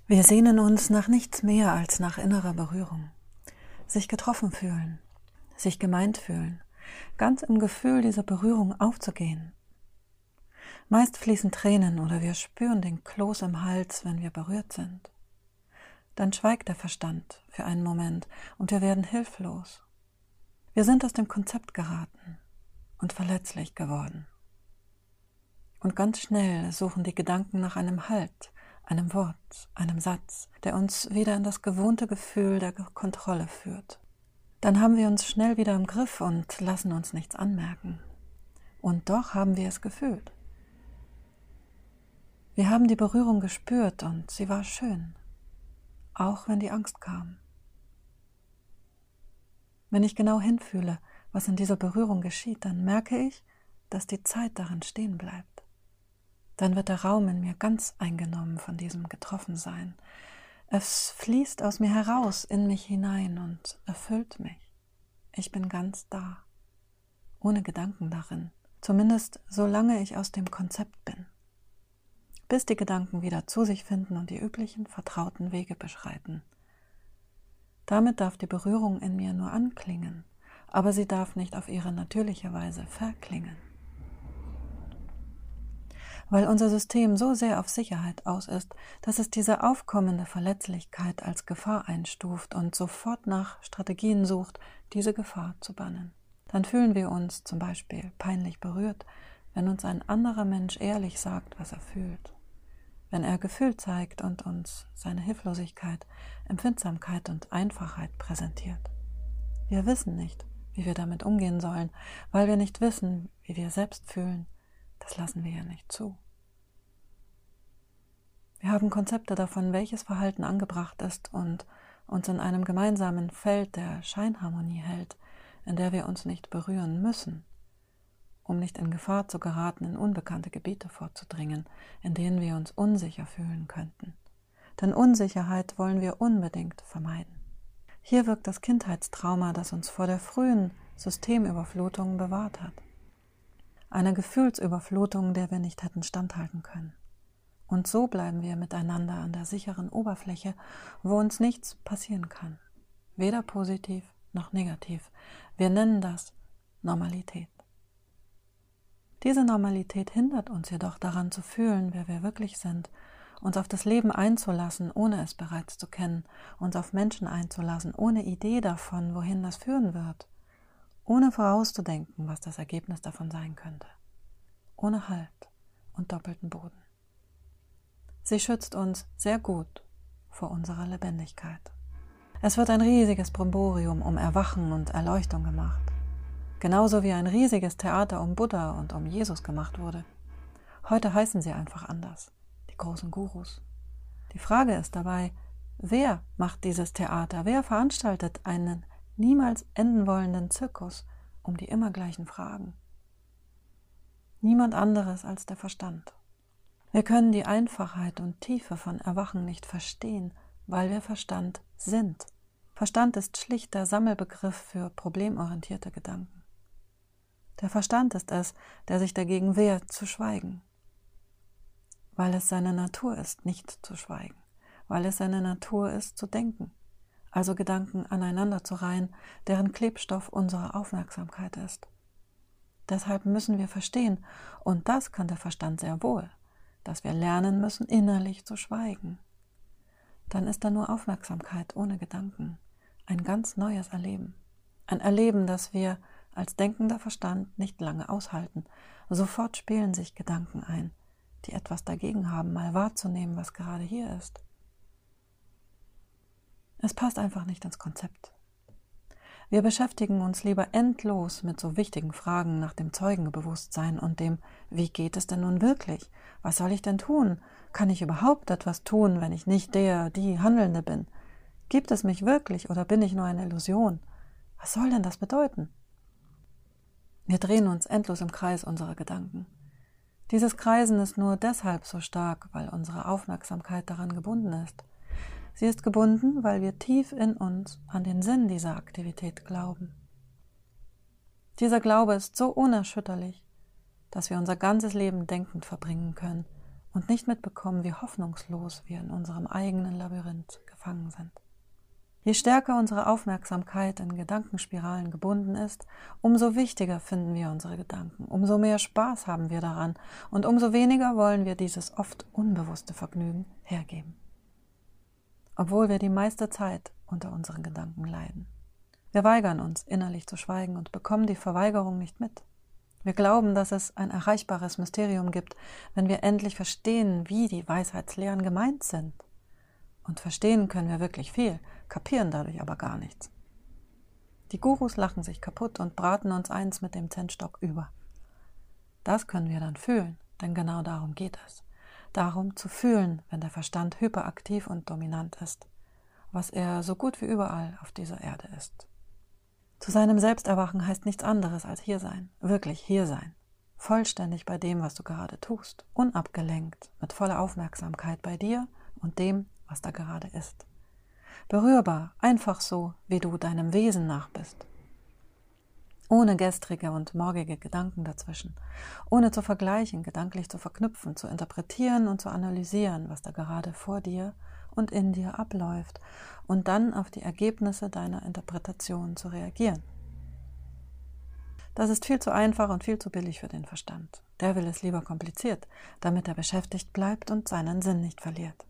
Wir sehnen uns nach nichts mehr als nach innerer Berührung. Sich getroffen fühlen, sich gemeint fühlen, ganz im Gefühl dieser Berührung aufzugehen. Meist fließen Tränen oder wir spüren den Kloß im Hals, wenn wir berührt sind. Dann schweigt der Verstand für einen Moment und wir werden hilflos. Wir sind aus dem Konzept geraten und verletzlich geworden. Und ganz schnell suchen die Gedanken nach einem Halt, einem Wort, einem Satz, der uns wieder in das gewohnte Gefühl der Kontrolle führt. Dann haben wir uns schnell wieder im Griff und lassen uns nichts anmerken. Und doch haben wir es gefühlt. Wir haben die Berührung gespürt und sie war schön, auch wenn die Angst kam. Wenn ich genau hinfühle, was in dieser Berührung geschieht, dann merke ich, dass die Zeit darin stehen bleibt. Dann wird der Raum in mir ganz eingenommen von diesem Getroffensein. Es fließt aus mir heraus, in mich hinein und erfüllt mich. Ich bin ganz da, ohne Gedanken darin, zumindest solange ich aus dem Konzept bin. Bis die Gedanken wieder zu sich finden und die üblichen, vertrauten Wege beschreiten. Damit darf die Berührung in mir nur anklingen, aber sie darf nicht auf ihre natürliche Weise verklingen. Weil unser System so sehr auf Sicherheit aus ist, dass es diese aufkommende Verletzlichkeit als Gefahr einstuft und sofort nach Strategien sucht, diese Gefahr zu bannen. Dann fühlen wir uns zum Beispiel peinlich berührt, wenn uns ein anderer Mensch ehrlich sagt, was er fühlt. Wenn er Gefühl zeigt und uns seine Hilflosigkeit, Empfindsamkeit und Einfachheit präsentiert. Wir wissen nicht, wie wir damit umgehen sollen, weil wir nicht wissen, wie wir selbst fühlen. Das lassen wir ja nicht zu. Wir haben Konzepte davon, welches Verhalten angebracht ist und uns in einem gemeinsamen Feld der Scheinharmonie hält, in der wir uns nicht berühren müssen, um nicht in Gefahr zu geraten, in unbekannte Gebiete vorzudringen, in denen wir uns unsicher fühlen könnten. Denn Unsicherheit wollen wir unbedingt vermeiden. Hier wirkt das Kindheitstrauma, das uns vor der frühen Systemüberflutung bewahrt hat. Eine Gefühlsüberflutung, der wir nicht hätten standhalten können. Und so bleiben wir miteinander an der sicheren Oberfläche, wo uns nichts passieren kann. Weder positiv noch negativ. Wir nennen das Normalität. Diese Normalität hindert uns jedoch daran zu fühlen, wer wir wirklich sind, uns auf das Leben einzulassen, ohne es bereits zu kennen, uns auf Menschen einzulassen, ohne Idee davon, wohin das führen wird, ohne vorauszudenken, was das Ergebnis davon sein könnte, ohne Halt und doppelten Boden. Sie schützt uns sehr gut vor unserer Lebendigkeit. Es wird ein riesiges Brimborium um Erwachen und Erleuchtung gemacht. Genauso wie ein riesiges Theater um Buddha und um Jesus gemacht wurde. Heute heißen sie einfach anders, die großen Gurus. Die Frage ist dabei, wer macht dieses Theater? Wer veranstaltet einen niemals enden wollenden Zirkus um die immer gleichen Fragen? Niemand anderes als der Verstand. Wir können die Einfachheit und Tiefe von Erwachen nicht verstehen, weil wir Verstand sind. Verstand ist schlicht der Sammelbegriff für problemorientierte Gedanken. Der Verstand ist es, der sich dagegen wehrt, zu schweigen. Weil es seine Natur ist, nicht zu schweigen. Weil es seine Natur ist, zu denken. Also Gedanken aneinander zu reihen, deren Klebstoff unsere Aufmerksamkeit ist. Deshalb müssen wir verstehen, und das kann der Verstand sehr wohl, dass wir lernen müssen, innerlich zu schweigen. Dann ist da nur Aufmerksamkeit ohne Gedanken. Ein ganz neues Erleben. Ein Erleben, das wir als denkender Verstand nicht lange aushalten. Sofort spielen sich Gedanken ein, die etwas dagegen haben, mal wahrzunehmen, was gerade hier ist. Es passt einfach nicht ins Konzept. Wir beschäftigen uns lieber endlos mit so wichtigen Fragen nach dem Zeugenbewusstsein und dem, wie geht es denn nun wirklich? Was soll ich denn tun? Kann ich überhaupt etwas tun, wenn ich nicht die Handelnde bin? Gibt es mich wirklich oder bin ich nur eine Illusion? Was soll denn das bedeuten? Wir drehen uns endlos im Kreis unserer Gedanken. Dieses Kreisen ist nur deshalb so stark, weil unsere Aufmerksamkeit daran gebunden ist. Sie ist gebunden, weil wir tief in uns an den Sinn dieser Aktivität glauben. Dieser Glaube ist so unerschütterlich, dass wir unser ganzes Leben denkend verbringen können und nicht mitbekommen, wie hoffnungslos wir in unserem eigenen Labyrinth gefangen sind. Je stärker unsere Aufmerksamkeit in Gedankenspiralen gebunden ist, umso wichtiger finden wir unsere Gedanken, umso mehr Spaß haben wir daran und umso weniger wollen wir dieses oft unbewusste Vergnügen hergeben. Obwohl wir die meiste Zeit unter unseren Gedanken leiden. Wir weigern uns, innerlich zu schweigen und bekommen die Verweigerung nicht mit. Wir glauben, dass es ein erreichbares Mysterium gibt, wenn wir endlich verstehen, wie die Weisheitslehren gemeint sind. Und verstehen können wir wirklich viel, kapieren dadurch aber gar nichts. Die Gurus lachen sich kaputt und braten uns eins mit dem Zentstock über. Das können wir dann fühlen, denn genau darum geht es. Darum zu fühlen, wenn der Verstand hyperaktiv und dominant ist, was er so gut wie überall auf dieser Erde ist. Zu seinem Selbsterwachen heißt nichts anderes als hier sein, wirklich hier sein, vollständig bei dem, was du gerade tust, unabgelenkt, mit voller Aufmerksamkeit bei dir und dem, was da gerade ist. Berührbar, einfach so, wie du deinem Wesen nach bist. Ohne gestrige und morgige Gedanken dazwischen, ohne zu vergleichen, gedanklich zu verknüpfen, zu interpretieren und zu analysieren, was da gerade vor dir und in dir abläuft und dann auf die Ergebnisse deiner Interpretation zu reagieren. Das ist viel zu einfach und viel zu billig für den Verstand. Der will es lieber kompliziert, damit er beschäftigt bleibt und seinen Sinn nicht verliert.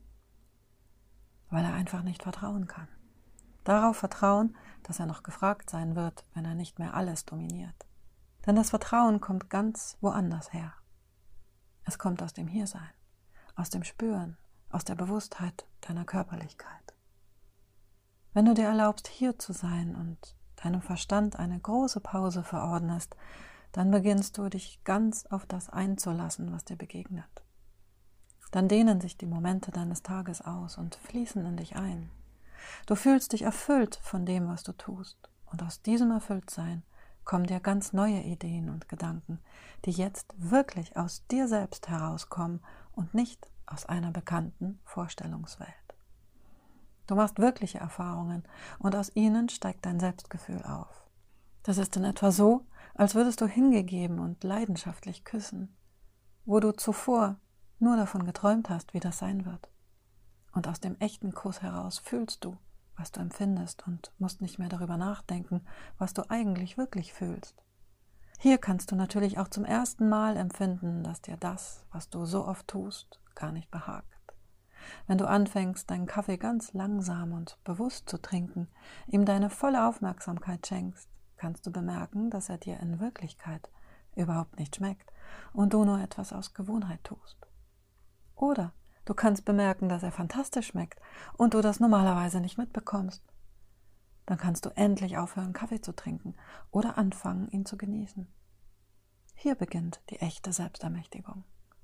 Weil er einfach nicht vertrauen kann. Darauf vertrauen, dass er noch gefragt sein wird, wenn er nicht mehr alles dominiert. Denn das Vertrauen kommt ganz woanders her. Es kommt aus dem Hiersein, aus dem Spüren, aus der Bewusstheit deiner Körperlichkeit. Wenn du dir erlaubst, hier zu sein und deinem Verstand eine große Pause verordnest, dann beginnst du, dich ganz auf das einzulassen, was dir begegnet. Dann dehnen sich die Momente deines Tages aus und fließen in dich ein. Du fühlst dich erfüllt von dem, was du tust. Und aus diesem Erfülltsein kommen dir ganz neue Ideen und Gedanken, die jetzt wirklich aus dir selbst herauskommen und nicht aus einer bekannten Vorstellungswelt. Du machst wirkliche Erfahrungen und aus ihnen steigt dein Selbstgefühl auf. Das ist in etwa so, als würdest du hingegeben und leidenschaftlich küssen, wo du zuvor nur davon geträumt hast, wie das sein wird. Und aus dem echten Kuss heraus fühlst du, was du empfindest und musst nicht mehr darüber nachdenken, was du eigentlich wirklich fühlst. Hier kannst du natürlich auch zum ersten Mal empfinden, dass dir das, was du so oft tust, gar nicht behagt. Wenn du anfängst, deinen Kaffee ganz langsam und bewusst zu trinken, ihm deine volle Aufmerksamkeit schenkst, kannst du bemerken, dass er dir in Wirklichkeit überhaupt nicht schmeckt und du nur etwas aus Gewohnheit tust. Oder du kannst bemerken, dass er fantastisch schmeckt und du das normalerweise nicht mitbekommst. Dann kannst du endlich aufhören, Kaffee zu trinken oder anfangen, ihn zu genießen. Hier beginnt die echte Selbstermächtigung.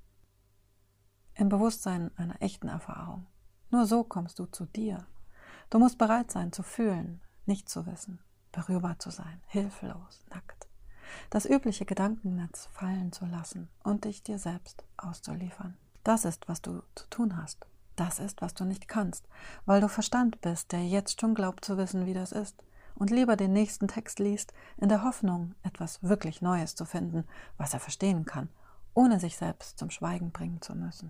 Im Bewusstsein einer echten Erfahrung. Nur so kommst du zu dir. Du musst bereit sein zu fühlen, nicht zu wissen, berührbar zu sein, hilflos, nackt. Das übliche Gedankennetz fallen zu lassen und dich dir selbst auszuliefern. Das ist, was du zu tun hast. Das ist, was du nicht kannst, weil du Verstand bist, der jetzt schon glaubt zu wissen, wie das ist und lieber den nächsten Text liest, in der Hoffnung, etwas wirklich Neues zu finden, was er verstehen kann, ohne sich selbst zum Schweigen bringen zu müssen.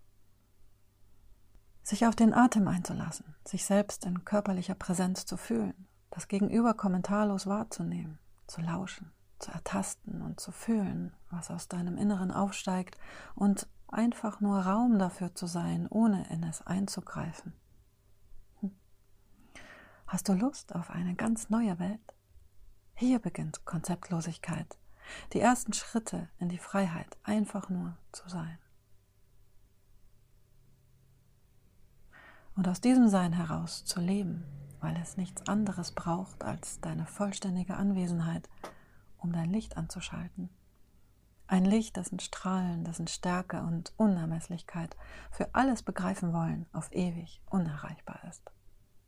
Sich auf den Atem einzulassen, sich selbst in körperlicher Präsenz zu fühlen, das Gegenüber kommentarlos wahrzunehmen, zu lauschen, zu ertasten und zu fühlen, was aus deinem Inneren aufsteigt und einfach nur Raum dafür zu sein, ohne in es einzugreifen. Hast du Lust auf eine ganz neue Welt? Hier beginnt Konzeptlosigkeit, die ersten Schritte in die Freiheit, einfach nur zu sein. Und aus diesem Sein heraus zu leben, weil es nichts anderes braucht als deine vollständige Anwesenheit, um dein Licht anzuschalten. Ein Licht, dessen Strahlen, dessen Stärke und Unermesslichkeit für alles begreifen wollen auf ewig unerreichbar ist.